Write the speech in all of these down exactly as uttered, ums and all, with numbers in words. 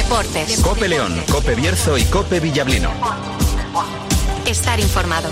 Deportes. COPE León, COPE Bierzo y COPE Villablino. Estar informado.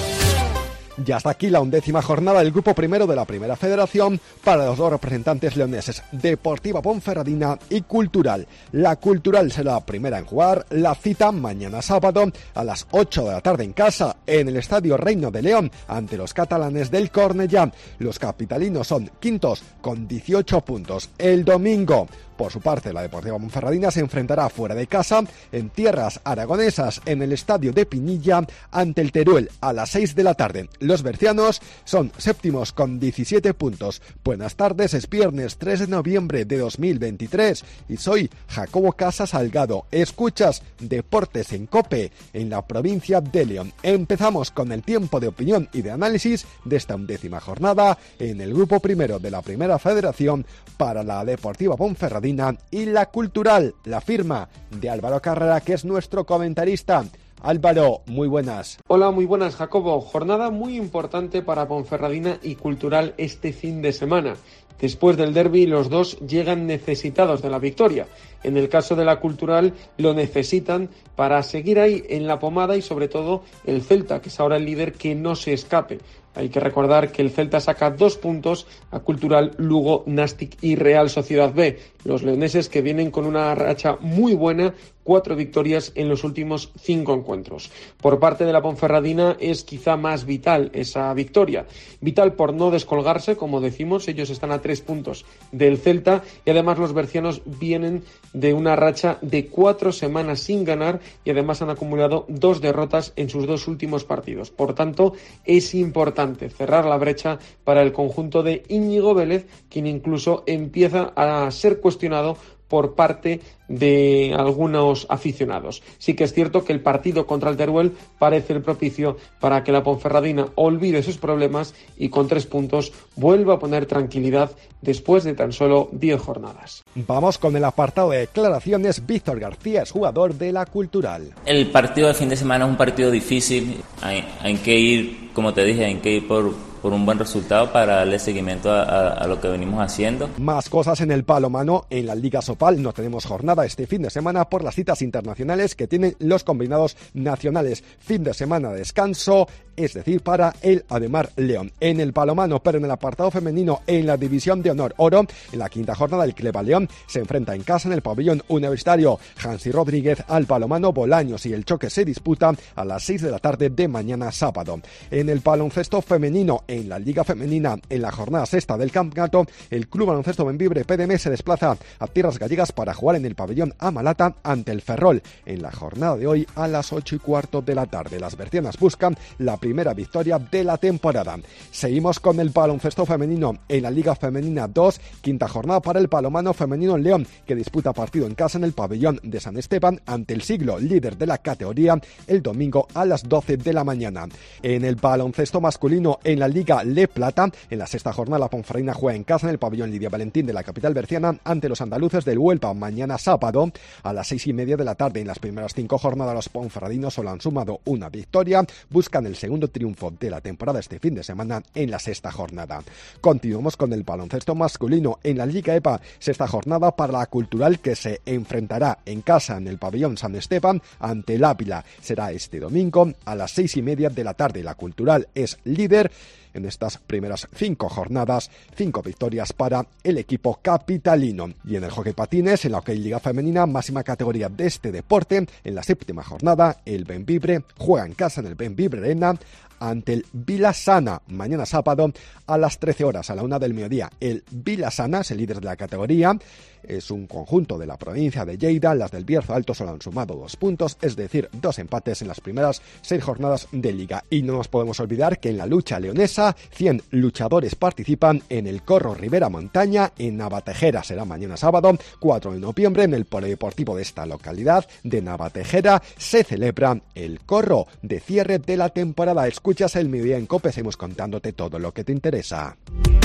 Ya está aquí la undécima jornada del Grupo Primero de la Primera Federación para los dos representantes leoneses, Deportiva Ponferradina y Cultural. La Cultural será la primera en jugar la cita mañana sábado a las ocho de la tarde en casa en el Estadio Reino de León ante los catalanes del Cornellá. Los capitalinos son quintos con dieciocho puntos. El domingo, por su parte, la Deportiva Ponferradina se enfrentará fuera de casa en tierras aragonesas en el Estadio de Pinilla ante el Teruel a las seis de la tarde. Los bercianos son séptimos con diecisiete puntos. Buenas tardes, es viernes tres de noviembre de dos mil veintitrés y soy Jacobo Casa Salgado. Escuchas Deportes en COPE en la provincia de León. Empezamos con el tiempo de opinión y de análisis de esta undécima jornada en el Grupo Primero de la Primera Federación para la Deportiva Ponferradina y la Cultural, la firma de Álvaro Carrera, que es nuestro comentarista. Álvaro, muy buenas. Hola, muy buenas, Jacobo. Jornada muy importante para Ponferradina y Cultural este fin de semana. Después del derbi, los dos llegan necesitados de la victoria. En el caso de la Cultural, lo necesitan para seguir ahí en la pomada y sobre todo el Celta, que es ahora el líder, que no se escape. Hay que recordar que el Celta saca dos puntos a Cultural, Lugo, Nastic y Real Sociedad B. Los leoneses que vienen con una racha muy buena, cuatro victorias en los últimos cinco encuentros. Por parte de la Ponferradina es quizá más vital esa victoria. Vital por no descolgarse, como decimos, ellos están a tres puntos del Celta y además los bercianos vienen de una racha de cuatro semanas sin ganar y además han acumulado dos derrotas en sus dos últimos partidos. Por tanto, es importante cerrar la brecha para el conjunto de Íñigo Vélez, quien incluso empieza a ser cuestionado por parte de algunos aficionados. Sí que es cierto que el partido contra el Teruel parece el propicio para que la Ponferradina olvide sus problemas y con tres puntos vuelva a poner tranquilidad después de tan solo diez jornadas. Vamos con el apartado de declaraciones. Víctor García es jugador de la Cultural. El partido de fin de semana es un partido difícil. Hay, hay que ir, como te dije, hay que ir por... por un buen resultado para darle seguimiento a, a, a lo que venimos haciendo. Más cosas en el balonmano. En la Liga Sopal no tenemos jornada este fin de semana por las citas internacionales que tienen los combinados nacionales. Fin de semana de descanso, es decir, para el Ademar León. En el balonmano, pero en el apartado femenino, en la División de Honor Oro, en la quinta jornada el Cleva León se enfrenta en casa en el pabellón universitario Hansi Rodríguez al balonmano Bolaños y el choque se disputa a las seis de la tarde de mañana sábado. En el baloncesto femenino, en la Liga Femenina, en la jornada sexta del campeonato, el Club Baloncesto Bembibre P D M se desplaza a tierras gallegas para jugar en el pabellón Amalata ante el Ferrol. En la jornada de hoy a las ocho y cuarto de la tarde, las bercianas buscan la primera victoria de la temporada. Seguimos con el baloncesto femenino en la Liga Femenina dos, quinta jornada para el balonmano femenino León, que disputa partido en casa en el pabellón de San Esteban ante el Siglo, líder de la categoría, el domingo a las doce de la mañana. En el baloncesto masculino en la Liga Le Plata, en la sexta jornada la Ponferradina juega en casa en el pabellón Lidia Valentín de la capital berciana ante los andaluces del Huelva mañana sábado a las seis y media de la tarde. En las primeras cinco jornadas los ponferradinos solo han sumado una victoria, buscan el segundo triunfo de la temporada este fin de semana en la sexta jornada. Continuamos con el baloncesto masculino en la Liga E P A, sexta jornada para la Cultural, que se enfrentará en casa en el pabellón San Esteban ante el Ávila. Será este domingo a las seis y media de la tarde. La Cultural es líder en estas primeras cinco jornadas, cinco victorias para el equipo capitalino. Y en el hockey patines, en la Hockey Liga Femenina, máxima categoría de este deporte, en la séptima jornada, el Bembibre juega en casa en el Bembibre Arena ante el Vilasana, mañana sábado a las trece horas, a la una del mediodía. El Vilasana es el líder de la categoría, es un conjunto de la provincia de Lleida. Las del Bierzo Alto solo han sumado dos puntos, es decir, dos empates en las primeras seis jornadas de liga. Y no nos podemos olvidar que en la lucha leonesa, cien luchadores participan en el Corro Ribera Montaña en Navatejera. Será mañana sábado, cuatro de noviembre, en el polideportivo de esta localidad de Navatejera. Se celebra el corro de cierre de la temporada. Escuchas el Mediodía en COPE, seguimos contándote todo lo que te interesa.